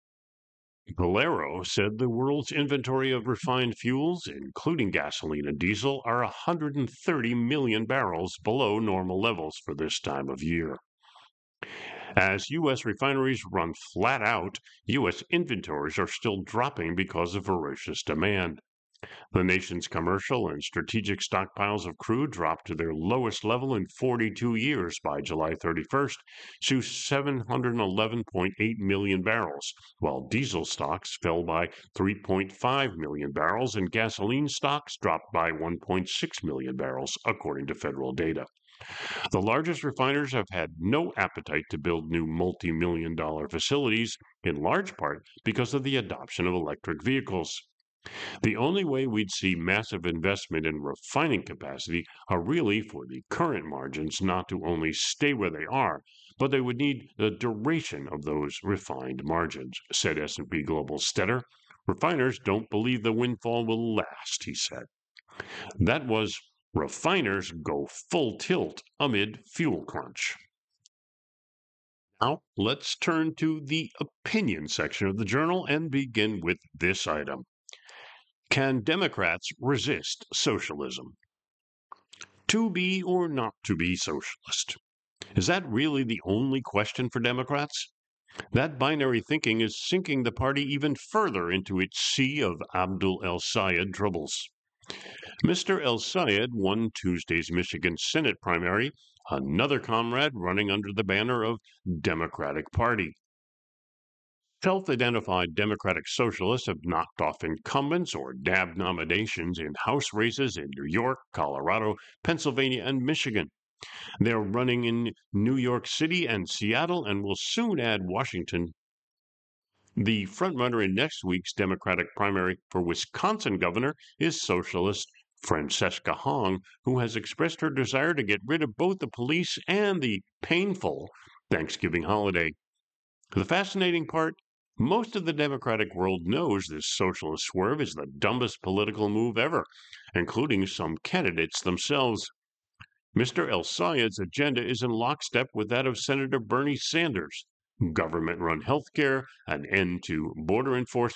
Valero said the world's inventory of refined fuels, including gasoline and diesel, are one hundred thirty million barrels below normal levels for this time of year. As U S refineries run flat out, U S inventories are still dropping because of voracious demand. The nation's commercial and strategic stockpiles of crude dropped to their lowest level in forty-two years by July thirty-first to seven hundred eleven point eight million barrels, while diesel stocks fell by three point five million barrels and gasoline stocks dropped by one point six million barrels, according to federal data. The largest refiners have had no appetite to build new multi-million dollar facilities, in large part because of the adoption of electric vehicles. The only way we'd see massive investment in refining capacity are really for the current margins not to only stay where they are, but they would need the duration of those refined margins, said S and P Global Stetter. Refiners don't believe the windfall will last, he said. That was Refiners Go Full Tilt Amid Fuel Crunch. Now, let's turn to the opinion section of the journal and begin with this item. Can Democrats resist socialism? To be or not to be socialist? Is that really the only question for Democrats? That binary thinking is sinking the party even further into its sea of Abdul El-Sayed troubles. Mister El-Sayed won Tuesday's Michigan Senate primary, another comrade running under the banner of Democratic Party. Self-identified Democratic Socialists have knocked off incumbents or nabbed nominations in House races in New York, Colorado, Pennsylvania, and Michigan. They're running in New York City and Seattle and will soon add Washington. The frontrunner in next week's Democratic primary for Wisconsin governor is Socialist Francesca Hong, who has expressed her desire to get rid of both the police and the painful Thanksgiving holiday. The fascinating part, most of the Democratic world knows this socialist swerve is the dumbest political move ever, including some candidates themselves. Mister El-Sayed's agenda is in lockstep with that of Senator Bernie Sanders: government-run health care, an end to border enforcement,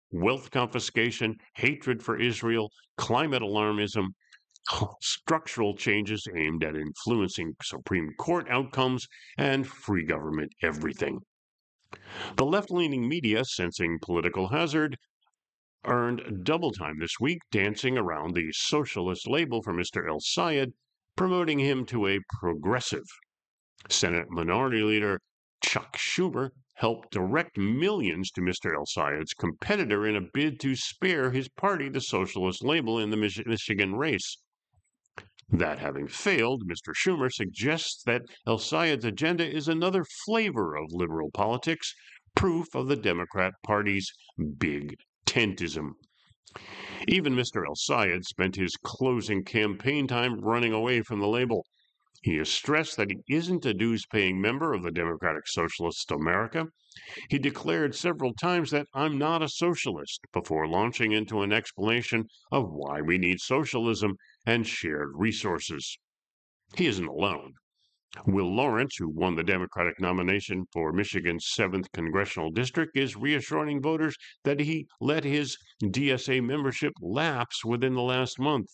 wealth confiscation, hatred for Israel, climate alarmism, structural changes aimed at influencing Supreme Court outcomes, and free government everything. The left-leaning media, sensing political hazard, earned double time this week dancing around the socialist label for Mister El-Sayed, promoting him to a progressive. Senate Minority Leader Chuck Schumer helped direct millions to Mister El-Sayed's competitor in a bid to spare his party the socialist label in the Mich- Michigan race. That having failed, Mister Schumer suggests that El-Sayed's agenda is another flavor of liberal politics, proof of the Democrat Party's big tentism. Even Mister El-Sayed spent his closing campaign time running away from the label. He has stressed that he isn't a dues-paying member of the Democratic Socialist America. He declared several times that I'm not a socialist before launching into an explanation of why we need socialism and shared resources. He isn't alone. Will Lawrence, who won the Democratic nomination for Michigan's seventh Congressional District, is reassuring voters that he let his D S A membership lapse within the last month.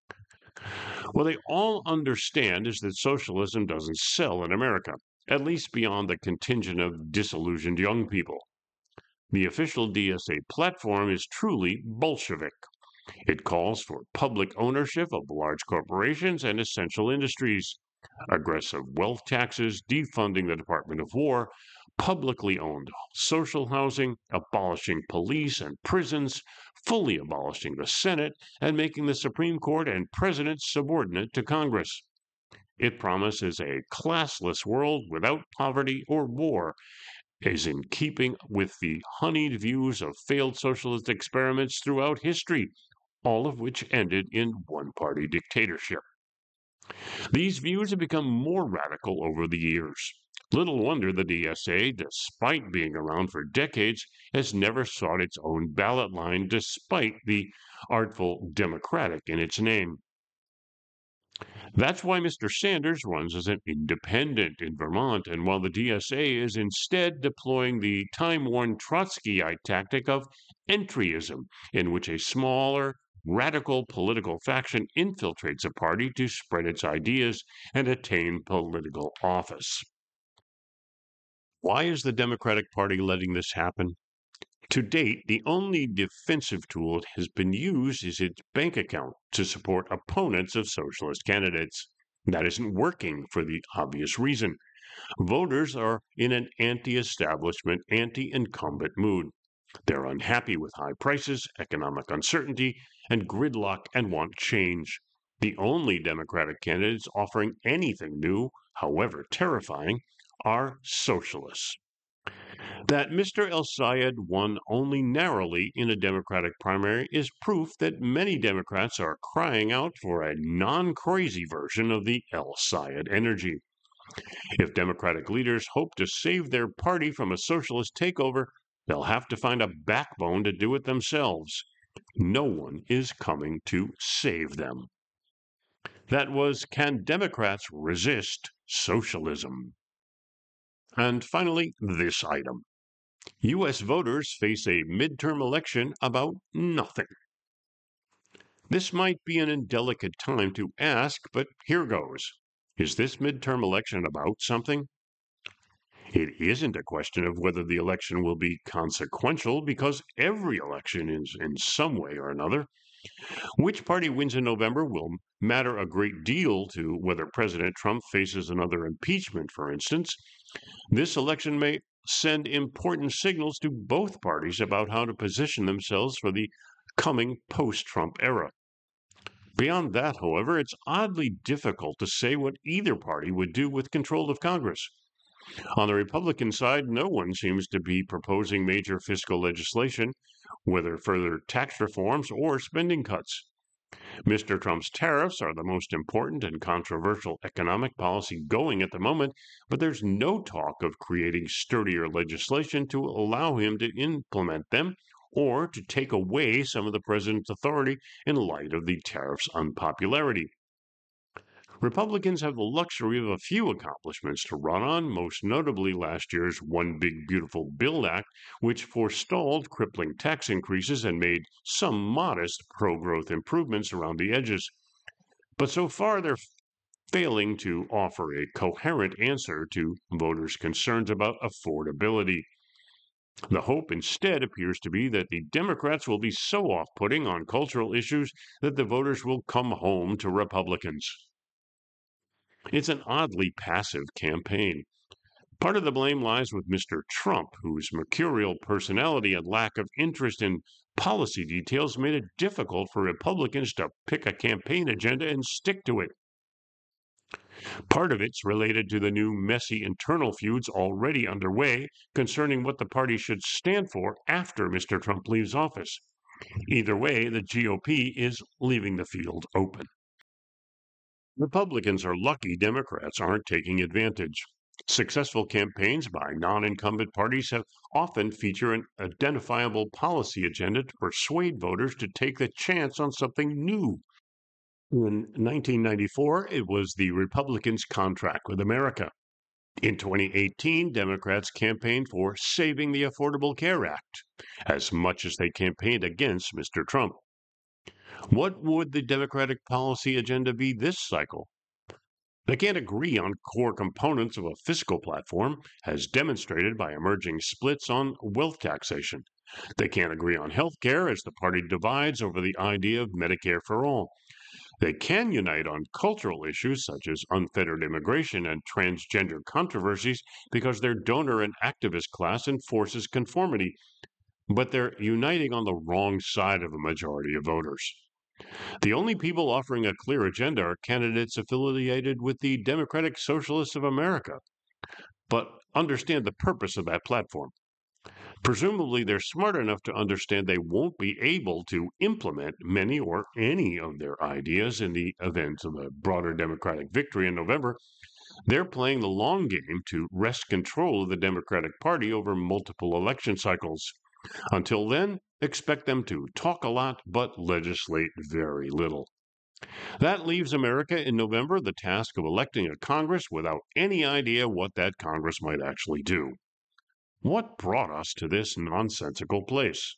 What they all understand is that socialism doesn't sell in America, at least beyond the contingent of disillusioned young people. The official D S A platform is truly Bolshevik. It calls for public ownership of large corporations and essential industries, aggressive wealth taxes, defunding the Department of War, publicly owned social housing, abolishing police and prisons, fully abolishing the Senate, and making the Supreme Court and President subordinate to Congress. It promises a classless world without poverty or war, is in keeping with the honeyed views of failed socialist experiments throughout history, all of which ended in one-party dictatorship. These views have become more radical over the years. Little wonder the D S A, despite being around for decades, has never sought its own ballot line despite the artful Democratic in its name. That's why Mister Sanders runs as an independent in Vermont, and while the D S A is instead deploying the time-worn Trotskyite tactic of entryism, in which a smaller, radical political faction infiltrates a party to spread its ideas and attain political office. Why is the Democratic Party letting this happen? To date, the only defensive tool it has been used is its bank account to support opponents of socialist candidates. That isn't working for the obvious reason. Voters are in an anti-establishment, anti-incumbent mood. They're unhappy with high prices, economic uncertainty, and gridlock and want change. The only Democratic candidates offering anything new, however terrifying, are socialists. That Mister El-Sayed won only narrowly in a Democratic primary is proof that many Democrats are crying out for a non-crazy version of the El-Sayed energy. If Democratic leaders hope to save their party from a socialist takeover, they'll have to find a backbone to do it themselves. No one is coming to save them. That was Can Democrats Resist Socialism? And finally, this item. U S voters face a midterm election about nothing. This might be an indelicate time to ask, but here goes. Is this midterm election about something? It isn't a question of whether the election will be consequential, because every election is in some way or another. Which party wins in November will matter a great deal to whether President Trump faces another impeachment, for instance. This election may send important signals to both parties about how to position themselves for the coming post-Trump era. Beyond that, however, it's oddly difficult to say what either party would do with control of Congress. On the Republican side, no one seems to be proposing major fiscal legislation, whether further tax reforms or spending cuts. Mister Trump's tariffs are the most important and controversial economic policy going at the moment, but there's no talk of creating sturdier legislation to allow him to implement them or to take away some of the president's authority in light of the tariffs' unpopularity. Republicans have the luxury of a few accomplishments to run on, most notably last year's One Big Beautiful Bill Act, which forestalled crippling tax increases and made some modest pro growth improvements around the edges. But so far, they're failing to offer a coherent answer to voters' concerns about affordability. The hope instead appears to be that the Democrats will be so off putting on cultural issues that the voters will come home to Republicans. It's an oddly passive campaign. Part of the blame lies with Mister Trump, whose mercurial personality and lack of interest in policy details made it difficult for Republicans to pick a campaign agenda and stick to it. Part of it's related to the new messy internal feuds already underway concerning what the party should stand for after Mister Trump leaves office. Either way, the G O P is leaving the field open. Republicans are lucky Democrats aren't taking advantage. Successful campaigns by non incumbent parties have often feature an identifiable policy agenda to persuade voters to take the chance on something new. In nineteen ninety-four, it was the Republicans' contract with America. In twenty eighteen, Democrats campaigned for Saving the Affordable Care Act, as much as they campaigned against Mister Trump. What would the Democratic policy agenda be this cycle? They can't agree on core components of a fiscal platform, as demonstrated by emerging splits on wealth taxation. They can't agree on health care, as the party divides over the idea of Medicare for all. They can unite on cultural issues such as unfettered immigration and transgender controversies because their donor and activist class enforces conformity, but they're uniting on the wrong side of a majority of voters. The only people offering a clear agenda are candidates affiliated with the Democratic Socialists of America, but understand the purpose of that platform. Presumably, they're smart enough to understand they won't be able to implement many or any of their ideas in the event of a broader Democratic victory in November. They're playing the long game to wrest control of the Democratic Party over multiple election cycles. Until then, expect them to talk a lot but legislate very little. That leaves America in November the task of electing a Congress without any idea what that Congress might actually do. What brought us to this nonsensical place?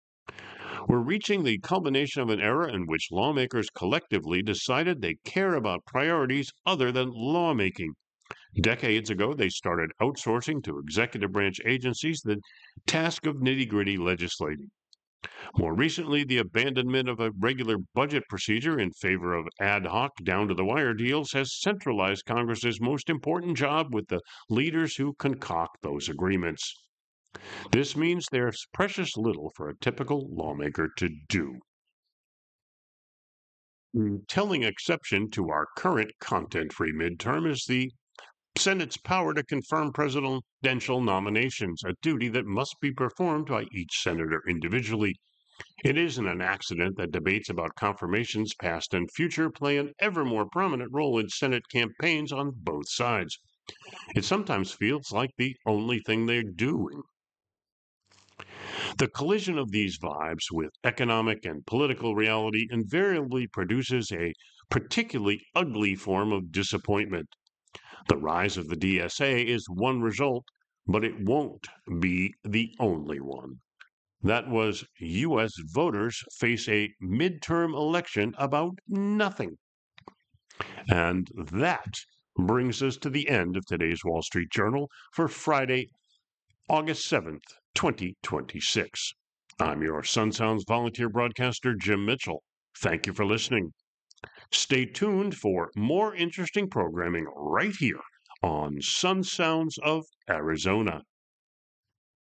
We're reaching the culmination of an era in which lawmakers collectively decided they care about priorities other than lawmaking. Decades ago, they started outsourcing to executive branch agencies the task of nitty gritty legislating. More recently, the abandonment of a regular budget procedure in favor of ad hoc, down to the wire deals has centralized Congress's most important job with the leaders who concoct those agreements. This means there's precious little for a typical lawmaker to do. The telling exception to our current content free midterm is the Senate's power to confirm presidential nominations, a duty that must be performed by each senator individually. It isn't an accident that debates about confirmations past and future play an ever more prominent role in Senate campaigns on both sides. It sometimes feels like the only thing they're doing. The collision of these vibes with economic and political reality invariably produces a particularly ugly form of disappointment. The rise of the D S A is one result, but it won't be the only one. That was U S voters face a midterm election about nothing. And that brings us to the end of today's Wall Street Journal for Friday, August seventh, twenty twenty-six. I'm your Sun Sounds volunteer broadcaster, Jim Mitchell. Thank you for listening. Stay tuned for more interesting programming right here on Sun Sounds of Arizona.